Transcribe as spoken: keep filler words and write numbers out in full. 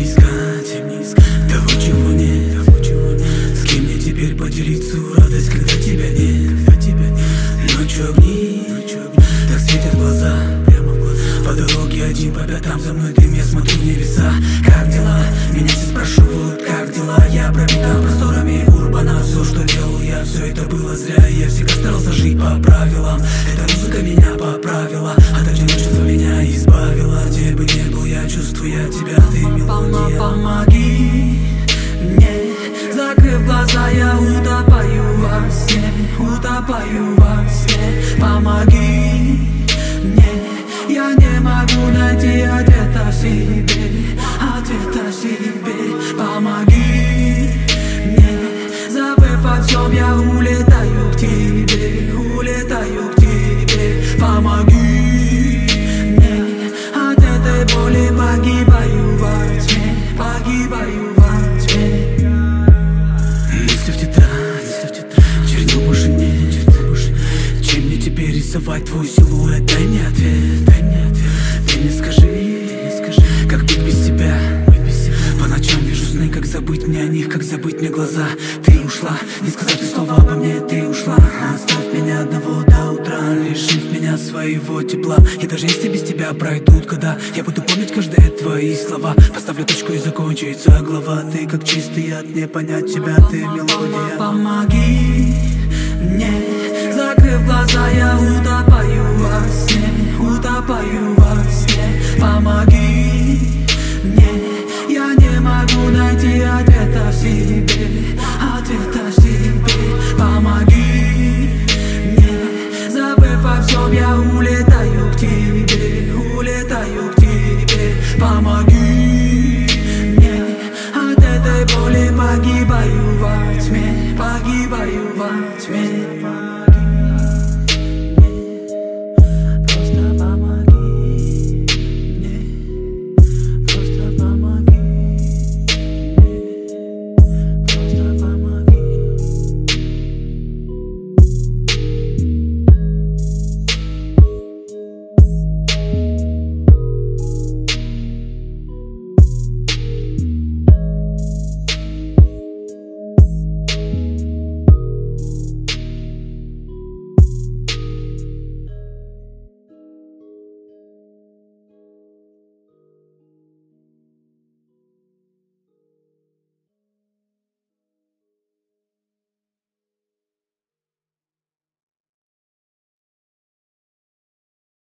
искать, не искать того, чего нет, того, чего нет. С кем мне теперь поделиться радость, когда тебя нет, когда тебя нет. Ночью огни, ночью огни, так светят глаза, прямо в глаза. По дороге один по пятам за мной дым, я смотрю в небеса. Как дела? Меня все спрашивают, как дела? Я пропитан просторами урбана. Все, что делал я, все это было зря. Я всегда старался жить по правилам. Эта музыка меня поправила, от одиночества меня избавила. Где бы не был я, чувствую я тебя, ты мелодия. Помоги мне, закрыв глаза, я утопаю во сне, утопаю во сне. Помоги мне, я не могу найти ответа в себе, ответа в себе. Помоги мне, забыв о всем, я улетаю к тебе, улетаю к тебе. Помоги мне, от этой боли погибаю во тьме, погибаю во тьме. Мысли в тетрадь, мысли в тетрадь, чернил больше нет, чернил больше нет. Чем мне теперь рисовать твой силуэт? Дай мне ответ, дай мне ответ. Ты мне скажи, ты мне скажи, как быть без тебя, быть без тебя. По ночам вижу сны, как забыть мне о них, как забыть мне глаза. Ты ушла, не сказав ни слова обо мне, ты ушла. Оставь меня одного до утра, лишив меня своего тепла. И даже если без тебя пройдут года, я буду помнить каждые твои слова. Поставлю точку и закончится глава. Ты как чистый яд, не понять тебя, ты мелодия. Помоги мне, закрыв глаза, я утопаю во сне, утопаю во сне. Помоги мне, я не могу найти ответа в себе, ответа в себе. Помоги мне, забыв о всем, я улетаю к тебе, улетаю к тебе. Помоги